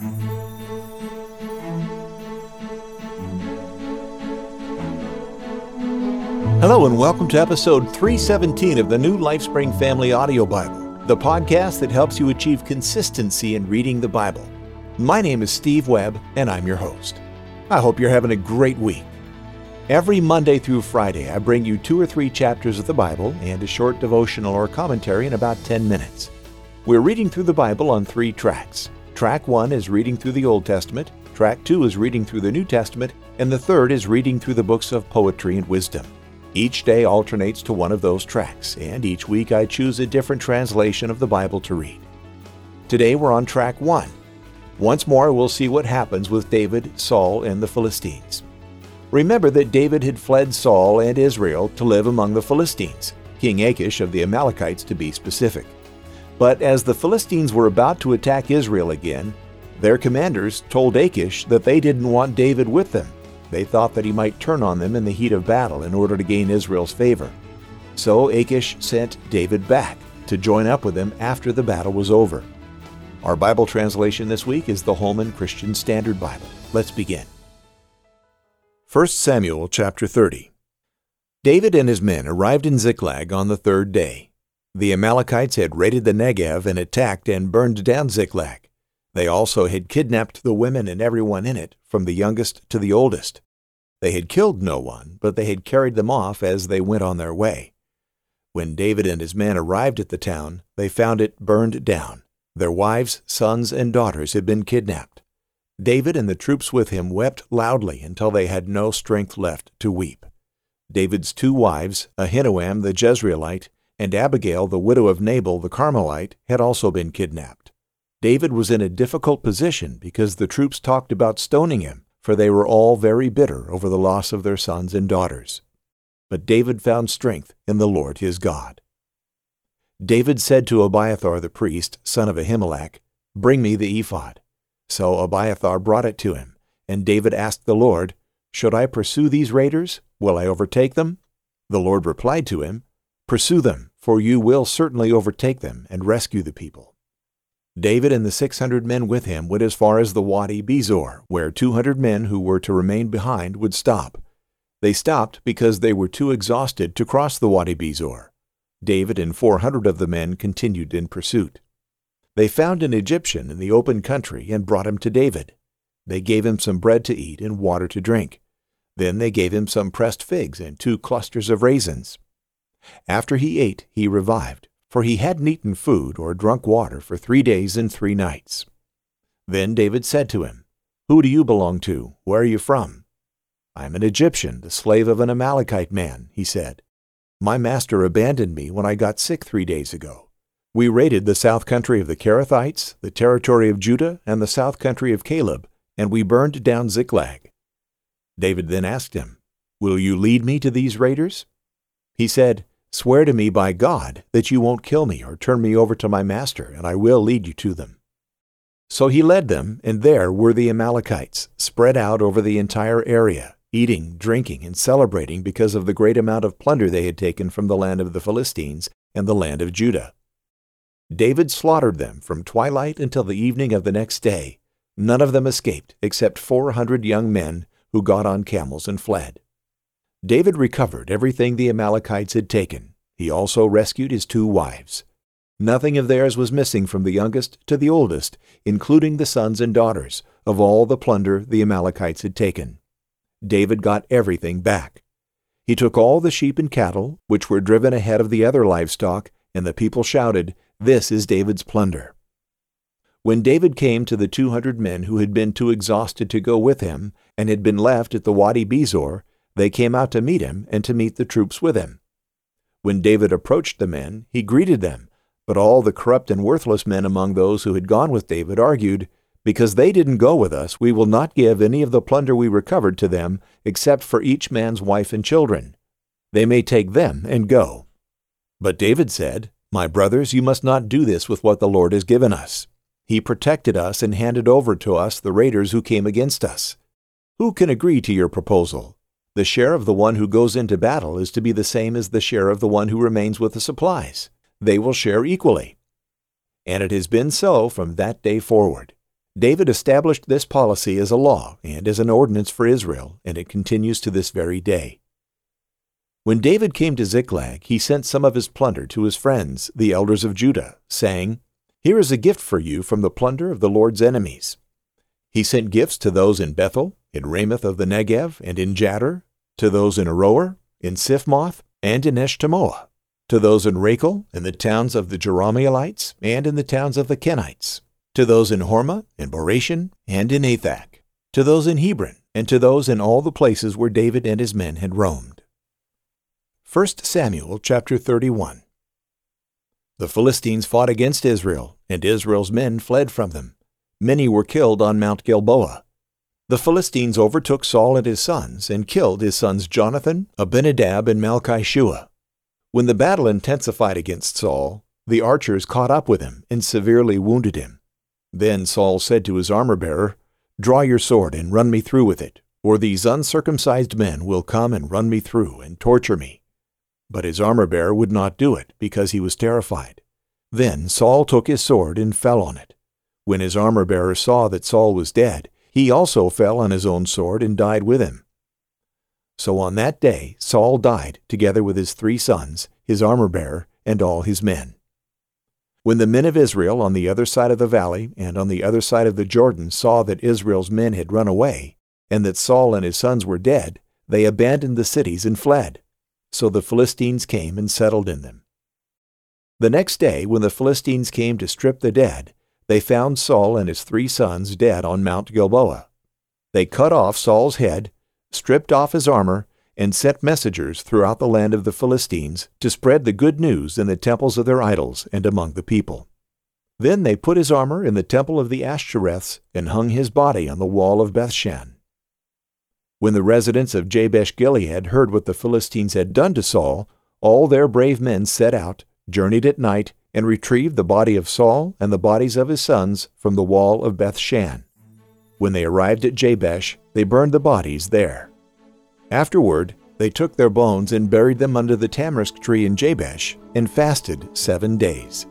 Hello and welcome to episode 317 of the New LifeSpring Family Audio Bible, the podcast that helps you achieve consistency in reading the Bible. My name is Steve Webb, and I'm your host. I hope you're having a great week. Every Monday through Friday, I bring you 2 or 3 chapters of the Bible and a short devotional or commentary in about 10 minutes. We're reading through the Bible on 3 tracks. Track 1 is reading through the Old Testament, Track 2 is reading through the New Testament, and the third is reading through the books of poetry and wisdom. Each day alternates to one of those tracks, and each week I choose a different translation of the Bible to read. Today we're on Track 1. Once more, we'll see what happens with David, Saul, and the Philistines. Remember that David had fled Saul and Israel to live among the Philistines, King Achish of the Amalekites to be specific. But as the Philistines were about to attack Israel again, their commanders told Achish that they didn't want David with them. They thought that he might turn on them in the heat of battle in order to gain Israel's favor. So Achish sent David back to join up with them after the battle was over. Our Bible translation this week is the Holman Christian Standard Bible. Let's begin. 1 Samuel chapter 30. David and his men arrived in Ziklag on the 3rd day. The Amalekites had raided the Negev and attacked and burned down Ziklag. They also had kidnapped the women and everyone in it, from the youngest to the oldest. They had killed no one, but they had carried them off as they went on their way. When David and his men arrived at the town, they found it burned down. Their wives, sons, and daughters had been kidnapped. David and the troops with him wept loudly until they had no strength left to weep. David's 2 wives, Ahinoam the Jezreelite and Abigail the widow of Nabal the Carmelite, had also been kidnapped. David was in a difficult position because the troops talked about stoning him, for they were all very bitter over the loss of their sons and daughters. But David found strength in the Lord his God. David said to Abiathar the priest, son of Ahimelech, "Bring me the ephod." So Abiathar brought it to him, and David asked the Lord, "Should I pursue these raiders? Will I overtake them?" The Lord replied to him, "Pursue them, for you will certainly overtake them and rescue the people." David and the 600 men with him went as far as the Wadi Bezor, where 200 men who were to remain behind would stop. They stopped because they were too exhausted to cross the Wadi Bezor. David and 400 of the men continued in pursuit. They found an Egyptian in the open country and brought him to David. They gave him some bread to eat and water to drink. Then they gave him some pressed figs and 2 clusters of raisins. After he ate, he revived, for he hadn't eaten food or drunk water for 3 days and 3 nights. Then David said to him, "Who do you belong to? Where are you from?" "I am an Egyptian, the slave of an Amalekite man," he said. "My master abandoned me when I got sick 3 days ago. We raided the south country of the Kerethites, the territory of Judah, and the south country of Caleb, and we burned down Ziklag." David then asked him, "Will you lead me to these raiders?" He said, "Swear to me by God that you won't kill me or turn me over to my master, and I will lead you to them." So he led them, and there were the Amalekites, spread out over the entire area, eating, drinking, and celebrating because of the great amount of plunder they had taken from the land of the Philistines and the land of Judah. David slaughtered them from twilight until the evening of the next day. None of them escaped except 400 young men who got on camels and fled. David recovered everything the Amalekites had taken. He also rescued his 2 wives. Nothing of theirs was missing from the youngest to the oldest, including the sons and daughters, of all the plunder the Amalekites had taken. David got everything back. He took all the sheep and cattle, which were driven ahead of the other livestock, and the people shouted, "This is David's plunder." When David came to the 200 men who had been too exhausted to go with him and had been left at the Wadi Bezor, they came out to meet him and to meet the troops with him. When David approached the men, he greeted them, but all the corrupt and worthless men among those who had gone with David argued, "Because they didn't go with us, we will not give any of the plunder we recovered to them, except for each man's wife and children. They may take them and go." But David said, "My brothers, you must not do this with what the Lord has given us. He protected us and handed over to us the raiders who came against us. Who can agree to your proposal? The share of the one who goes into battle is to be the same as the share of the one who remains with the supplies. They will share equally." And it has been so from that day forward. David established this policy as a law and as an ordinance for Israel, and it continues to this very day. When David came to Ziklag, he sent some of his plunder to his friends, the elders of Judah, saying, "Here is a gift for you from the plunder of the Lord's enemies." He sent gifts to those in Bethel, in Ramoth of the Negev, and in Jattir, to those in Aroer, in Siphmoth, and in Eshtemoa, to those in Rachel, in the towns of the Jerahmeelites, and in the towns of the Kenites, to those in Hormah, in Boration, and in Athak, to those in Hebron, and to those in all the places where David and his men had roamed. 1 Samuel chapter 31. The Philistines fought against Israel, and Israel's men fled from them. Many were killed on Mount Gilboa. The Philistines overtook Saul and his sons, and killed his sons Jonathan, Abinadab, and Malchishua. When the battle intensified against Saul, the archers caught up with him and severely wounded him. Then Saul said to his armor-bearer, "Draw your sword and run me through with it, or these uncircumcised men will come and run me through and torture me." But his armor-bearer would not do it, because he was terrified. Then Saul took his sword and fell on it. When his armor-bearer saw that Saul was dead, he also fell on his own sword and died with him. So on that day Saul died, together with his 3 sons, his armor-bearer, and all his men. When the men of Israel on the other side of the valley and on the other side of the Jordan saw that Israel's men had run away, and that Saul and his sons were dead, they abandoned the cities and fled. So the Philistines came and settled in them. The next day, when the Philistines came to strip the dead, they found Saul and his 3 sons dead on Mount Gilboa. They cut off Saul's head, stripped off his armor, and sent messengers throughout the land of the Philistines to spread the good news in the temples of their idols and among the people. Then they put his armor in the temple of the Ashtoreths and hung his body on the wall of Bethshan. When the residents of Jabesh-Gilead heard what the Philistines had done to Saul, all their brave men set out, journeyed at night, and retrieved the body of Saul and the bodies of his sons from the wall of Bethshan. When they arrived at Jabesh, they burned the bodies there. Afterward, they took their bones and buried them under the tamarisk tree in Jabesh and fasted 7 days.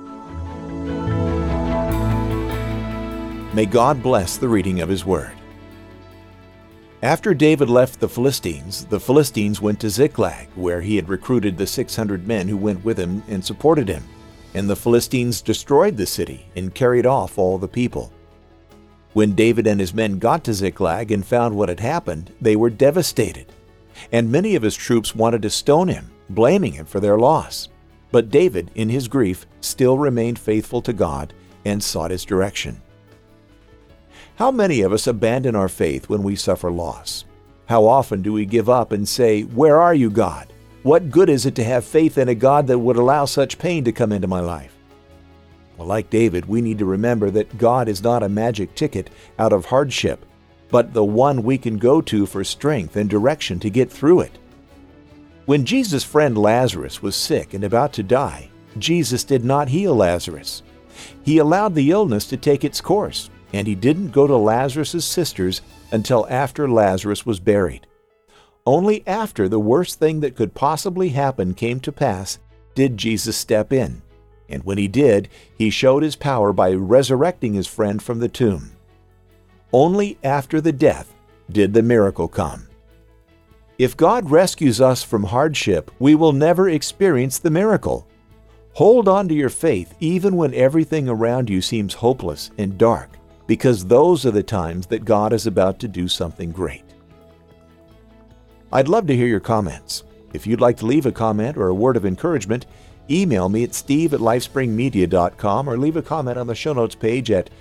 May God bless the reading of His Word. After David left the Philistines went to Ziklag, where he had recruited the 600 men who went with him and supported him. And the Philistines destroyed the city and carried off all the people. When David and his men got to Ziklag and found what had happened, they were devastated. And many of his troops wanted to stone him, blaming him for their loss. But David, in his grief, still remained faithful to God and sought His direction. How many of us abandon our faith when we suffer loss? How often do we give up and say, "Where are you, God? What good is it to have faith in a God that would allow such pain to come into my life?" Well, like David, we need to remember that God is not a magic ticket out of hardship, but the one we can go to for strength and direction to get through it. When Jesus' friend Lazarus was sick and about to die, Jesus did not heal Lazarus. He allowed the illness to take its course, and He didn't go to Lazarus' sisters until after Lazarus was buried. Only after the worst thing that could possibly happen came to pass did Jesus step in. And when He did, He showed His power by resurrecting His friend from the tomb. Only after the death did the miracle come. If God rescues us from hardship, we will never experience the miracle. Hold on to your faith even when everything around you seems hopeless and dark, because those are the times that God is about to do something great. I'd love to hear your comments. If you'd like to leave a comment or a word of encouragement, email me at steve@lifespringmedia.com or leave a comment on the show notes page at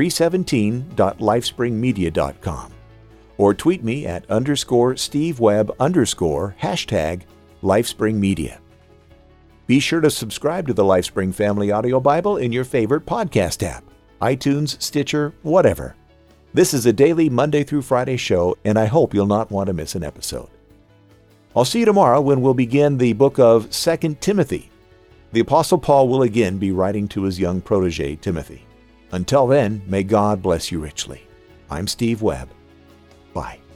317.lifespringmedia.com. Or tweet me at _SteveWebb #LifespringMedia. Be sure to subscribe to the LifeSpring Family Audio Bible in your favorite podcast app, iTunes, Stitcher, whatever. This is a daily Monday through Friday show, and I hope you'll not want to miss an episode. I'll see you tomorrow when we'll begin the book of 2 Timothy. The Apostle Paul will again be writing to his young protege, Timothy. Until then, may God bless you richly. I'm Steve Webb. Bye.